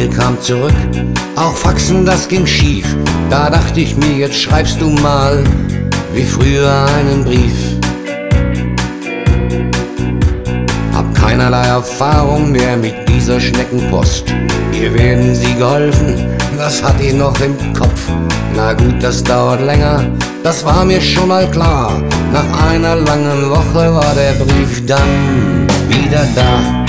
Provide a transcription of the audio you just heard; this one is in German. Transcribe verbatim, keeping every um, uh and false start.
E-Mail kam zurück, auch Faxen, das ging schief. Da dachte ich mir, jetzt schreibst du mal wie früher einen Brief. Hab keinerlei Erfahrung mehr mit dieser Schneckenpost. Hier werden sie geholfen, das hat ich noch im Kopf. Na gut, das dauert länger, das war mir schon mal klar. Nach einer langen Woche war der Brief dann wieder da.